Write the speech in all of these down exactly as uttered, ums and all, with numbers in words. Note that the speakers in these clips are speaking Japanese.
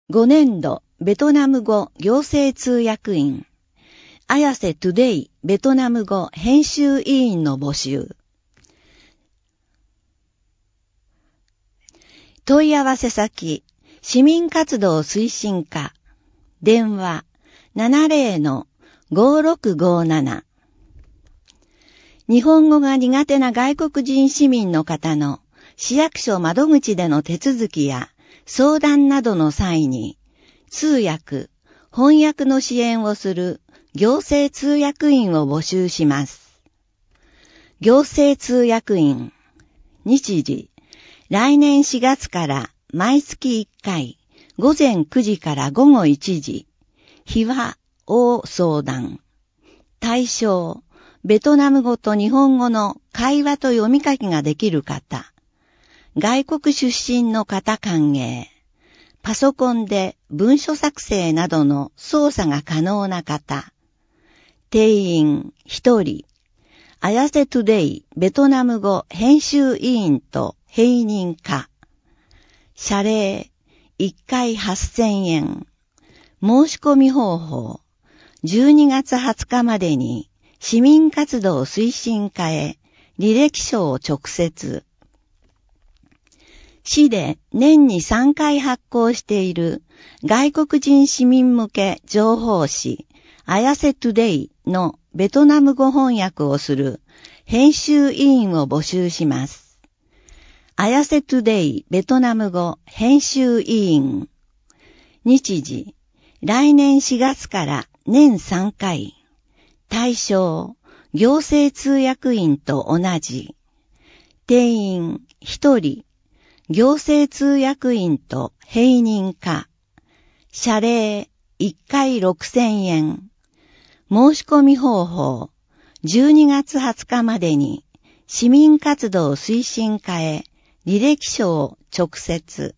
ごねんどベトナム語行政通訳員、綾瀬トゥデイベトナム語編集委員の募集。問い合わせ先、市民活動推進課、電話 ななゼロのごろくごなな。日本語が苦手な外国人市民の方の市役所窓口での手続きや相談などの際に、通訳、翻訳の支援をする行政通訳員を募集します。行政通訳員、日時、来年しがつから毎月いっかい、午前くじから午後いちじ、日は大相談。対象、ベトナム語と日本語の会話と読み書きができる方。外国出身の方歓迎。パソコンで文書作成などの操作が可能な方。定員ひとり。綾瀬トゥデイベトナム語編集委員と併任課。謝礼いっかいはっせんえん。申し込み方法。じゅうにがつはつかまでに市民活動推進課へ履歴書を直接。市で年にさんかい発行している外国人市民向け情報誌綾瀬トゥデイのベトナム語翻訳をする編集委員を募集します。綾瀬トゥデイベトナム語編集委員。日時、来年しがつから年さんかい。対象、行政通訳員と同じ。定員ひとり。行政通訳員と併任課。謝礼いっかいろくせんえん。申し込み方法。じゅうにがつはつかまでに市民活動推進課へ履歴書を直接。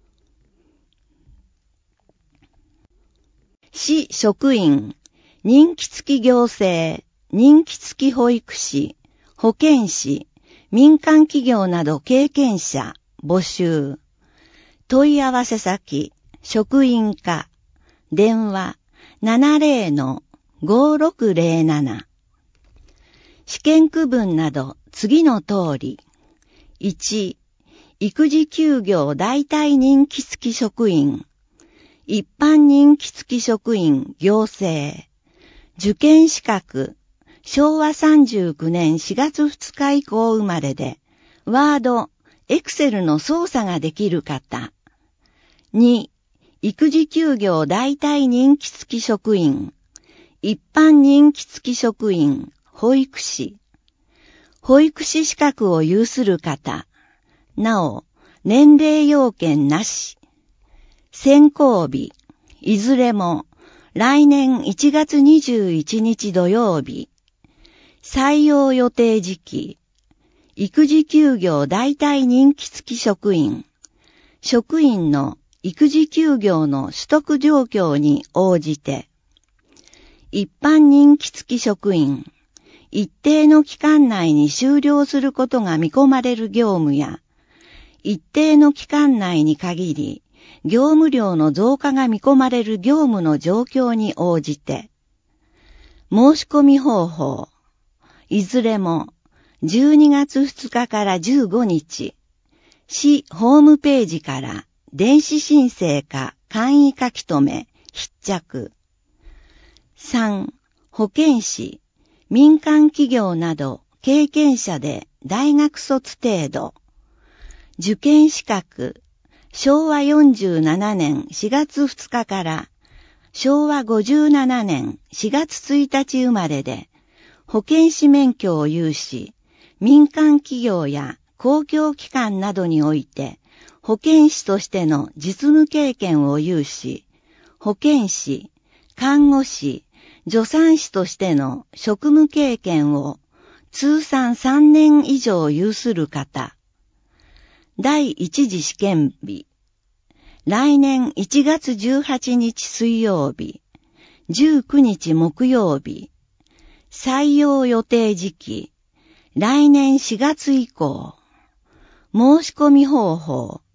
市職員、任期付き行政、任期付き保育士、保健師、民間企業など経験者、募集。問い合わせ先、職員課、電話 ななゼロのごろくゼロなな。試験区分など次の通り。いち、育児休業代替任期付き職員。一般任期付き職員行政。受験資格、しょうわさんじゅうきゅうねんしがつふつか以降生まれで、ワード、エクセルの操作ができる方。に、育児休業代替任期付き職員。一般任期付き職員、保育士。保育士資格を有する方。なお、年齢要件なし。選考日、いずれも、来年いちがつにじゅういちにち土曜日。採用予定時期。育児休業代替任期付き職員。職員の育児休業の取得状況に応じて。一般任期付き職員。一定の期間内に終了することが見込まれる業務や、一定の期間内に限り、業務量の増加が見込まれる業務の状況に応じて。申し込み方法。いずれも、じゅうにがつふつかからじゅうごにち、市ホームページから電子申請か簡易書き留め、必着。さん、保健師、民間企業など経験者で大学卒程度。受験資格、しょうわよんじゅうななねんしがつふつかからしょうわごじゅうななねんしがつついたち生まれで、保健師免許を有し、民間企業や公共機関などにおいて保健師としての実務経験を有し、保健師、看護師、助産師としての職務経験を通算さんねん以上有する方。第一次試験日。来年いちがつじゅうはちにち水曜日、じゅうくにち木曜日。採用予定時期。来年しがつ以降。申し込み方法。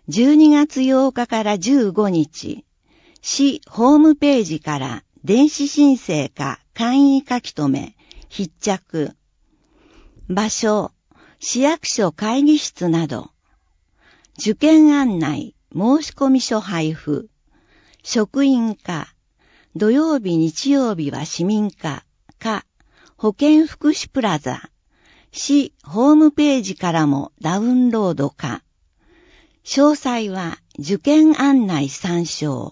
じゅうにがつようかからじゅうごにち、市ホームページから電子申請か簡易書き留め、必着。場所、市役所会議室など。受験案内、申込書配布。職員課、土曜日日曜日は市民課、課、保健福祉プラザ。市ホームページからもダウンロードか。詳細は受験案内参照。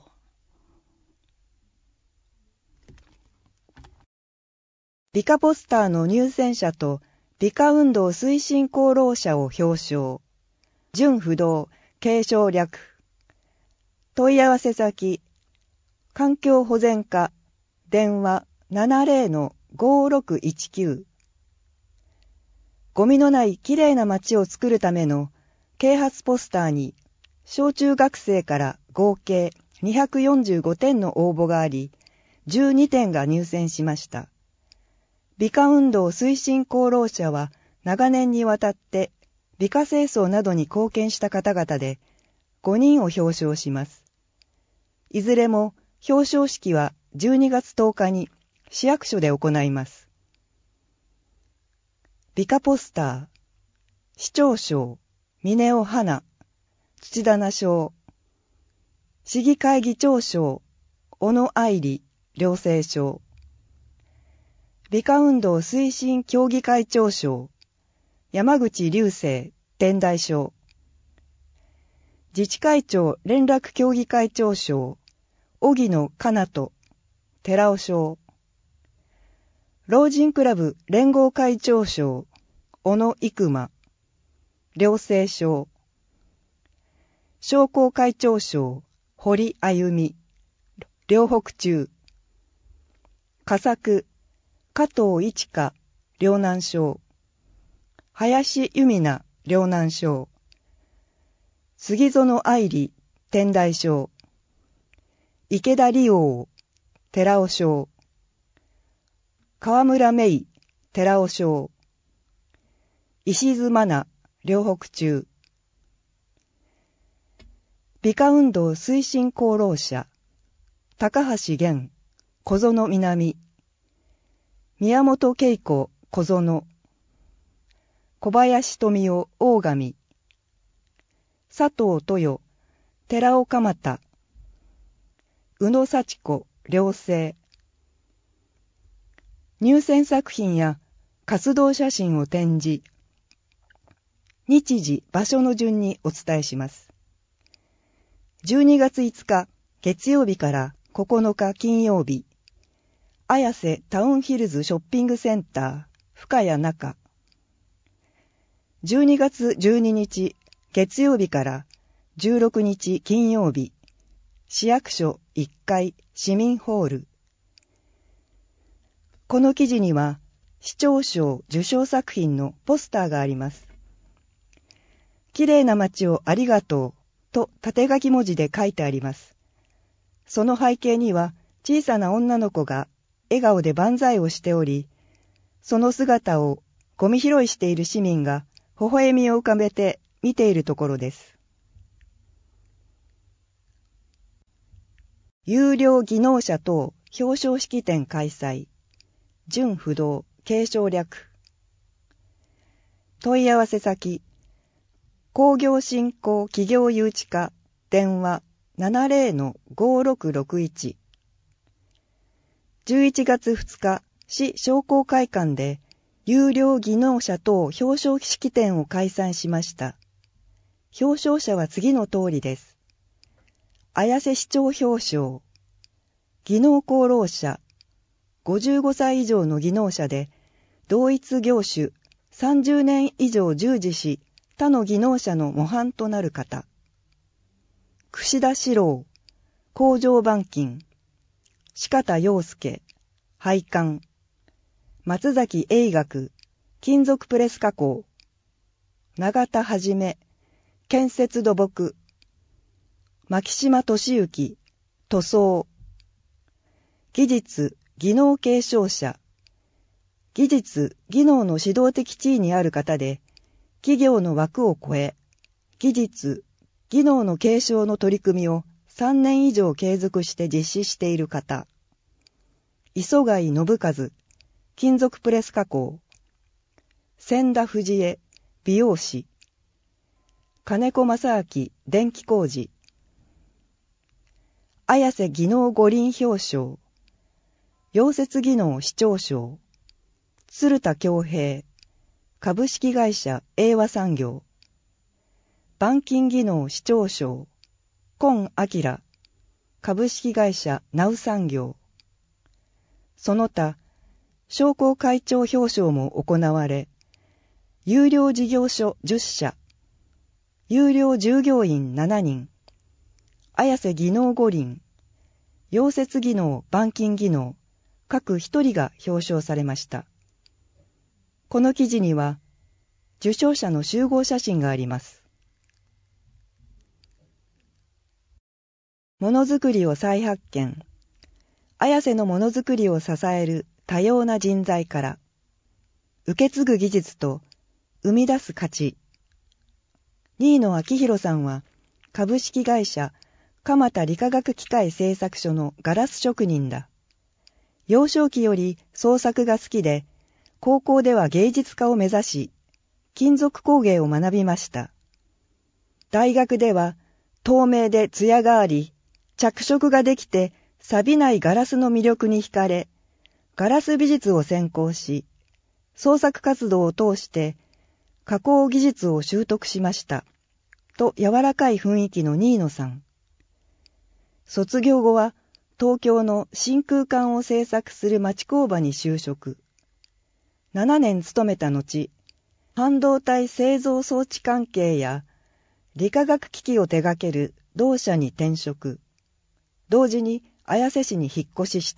美化ポスターの入選者と美化運動推進功労者を表彰。準不動、継承略。問い合わせ先、環境保全課、電話 ななゼロのごろくいちきゅう。ゴミのないきれいな街を作るための啓発ポスターに、小中学生から合計にひゃくよんじゅうごてんの応募があり、じゅうにてんが入選しました。美化運動推進功労者は長年にわたって美化清掃などに貢献した方々でごにんを表彰します。いずれも表彰式はじゅうにがつとおかに市役所で行います。美化ポスター、市長賞、峰尾花、土棚賞、市議会議長賞、小野愛理、良政賞、美化運動推進協議会長賞、山口隆生、天台賞、自治会長連絡協議会長賞、荻野かなと、寺尾賞、老人クラブ連合会長賞、小野生馬、良政賞、商工会長賞、堀あゆみ、両北中、佳作、加藤一花、両南賞、林由美奈、両南賞、杉園愛理、天台賞、池田理王、寺尾賞、川村芽衣、寺尾賞、石津真奈、両北中、美化運動推進功労者、高橋源、小園南、宮本恵子、小園、小林富夫、大神、佐藤豊、寺尾鎌田、宇野幸子、良政。入選作品や活動写真を展示、日時、場所の順にお伝えします。じゅうにがついつか月曜日からここのか金曜日、綾瀬タウンヒルズショッピングセンター、深谷中。じゅうにがつじゅうににち月曜日からじゅうろくにち金曜日、市役所いっかい市民ホール。この記事には市長賞受賞作品のポスターがあります。きれいな街をありがとうと縦書き文字で書いてあります。その背景には小さな女の子が笑顔で万歳をしており、その姿をゴミ拾いしている市民が微笑みを浮かべて見ているところです。有料技能者等表彰式典開催。準不動、継承略。問い合わせ先、工業振興企業誘致課、電話 ななゼロのごろくろくいち。じゅういちがつふつか、市商工会館で有料技能者等表彰式典を開催しました。表彰者は次の通りです。綾瀬市長表彰。技能功労者。ごじゅうごさい以上の技能者で、同一業種さんじゅうねん以上従事し、他の技能者の模範となる方。櫛田史郎、工場板金、四方洋介、配管、松崎英学、金属プレス加工、永田はじめ、建設土木、牧島俊之、塗装、技術、技能継承者、技術、技能の指導的地位にある方で、企業の枠を超え、技術、 技能の継承の取り組みをさんねん以上継続して実施している方。磯貝信和、金属プレス加工。千田藤江、美容師。金子正明、電気工事。綾瀬技能五輪表彰。溶接技能市長賞。鶴田恭平、株式会社英和産業。板金技能市長賞。今明、株式会社ナウ産業。その他、商工会長表彰も行われ、有料事業所じゅっしゃ、有料従業員しちにん、綾瀬技能五輪、溶接技能板金技能、各一人が表彰されました。この記事には、受賞者の集合写真があります。ものづくりを再発見。綾瀬のものづくりを支える多様な人材から、受け継ぐ技術と生み出す価値。新野昭弘さんは、株式会社蒲田理化学機械製作所のガラス職人だ。幼少期より創作が好きで、高校では芸術家を目指し、金属工芸を学びました。大学では透明で艶があり、着色ができて錆びないガラスの魅力に惹かれ、ガラス美術を専攻し、創作活動を通して加工技術を習得しました。と柔らかい雰囲気の新野さん。卒業後は東京の真空管を製作する町工場に就職。ななねん勤めた後、半導体製造装置関係や理化学機器を手掛ける同社に転職。同時に綾瀬市に引っ越しした。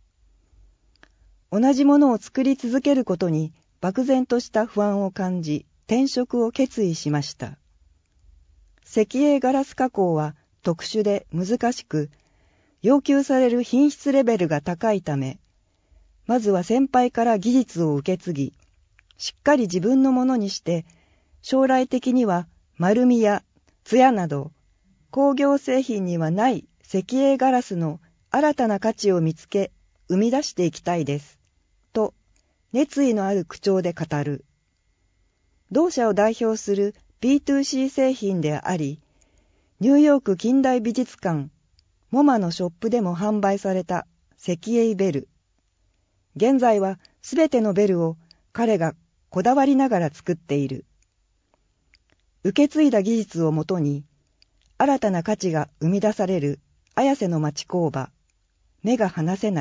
同じものを作り続けることに漠然とした不安を感じ、転職を決意しました。石英ガラス加工は特殊で難しく、要求される品質レベルが高いため、まずは先輩から技術を受け継ぎ、しっかり自分のものにして、将来的には丸みや艶など、工業製品にはない石英ガラスの新たな価値を見つけ、生み出していきたいです。と、熱意のある口調で語る。同社を代表する ビーツーシー 製品であり、ニューヨーク近代美術館、モマのショップでも販売された石英ベル。現在はすべてのベルを彼がこだわりながら作っている。受け継いだ技術をもとに、新たな価値が生み出される綾瀬の町工場、目が離せない。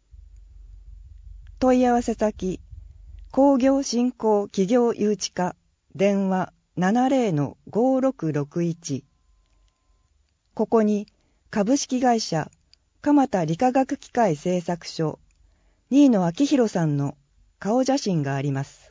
問い合わせ先、工業振興企業誘致課、電話 ななゼロのごろくろくいち。ここに株式会社蒲田理化学機械製作所、新野昭弘さんの顔写真があります。